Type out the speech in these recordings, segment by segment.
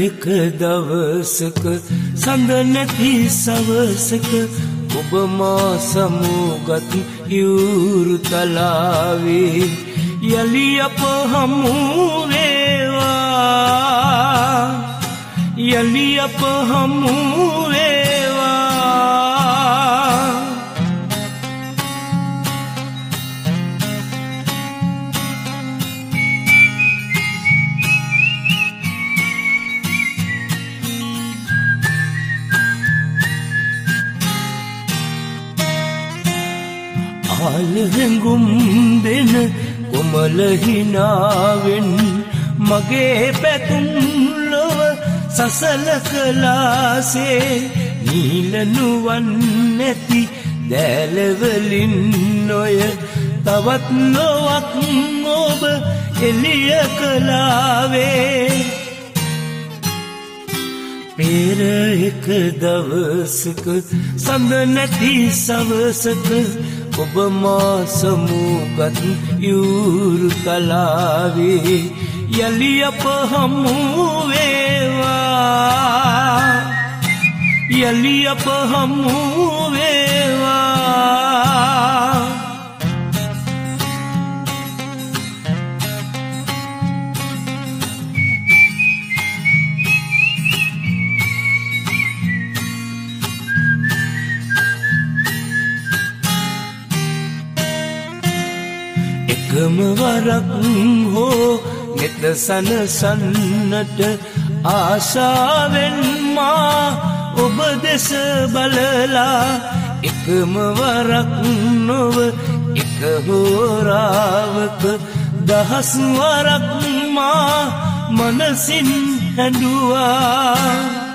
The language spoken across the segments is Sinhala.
එක දවසක සඳ නැති සවසක ඔබ මා සමුගත් යූරු තලාවේ යලි අප හමු වේවා යලි අප හමු වේවා ආලෙඟුම් දෙන කොමල හිනාවෙන් මගේ පැතුම් ලොව සසල කලාසේ නීල නුවන් නැති දැලවලින් නොය තවත් නොවක් ඔබ එළිය කලාවේ පෙර එක දවසක සඳ නැති සවසක ඔබ මා සමුගත් යූරු තලාවේ යලි අප හමු වේවා යලි අප හමු වේවා එකම වරක් හෝ නෙත සනසන්නට ආශාවෙන් මා ඔබ දෙස බලලා එකම වරක් නොව එක හෝරාවක දහස් වරක් මා මනසින් හැඬුවා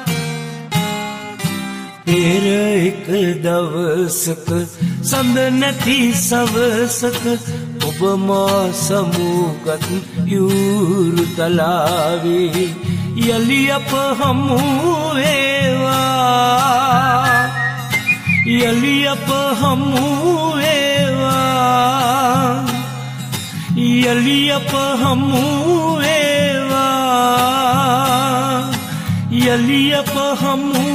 පෙර එක දවසක සඳ නැති සවසක ඔබ මා සමුගත් යූරු තලාවේ යලි අප හමු වේවා යලි අප හමු වේවා යලි අප හමු වේවා යලි අප හමු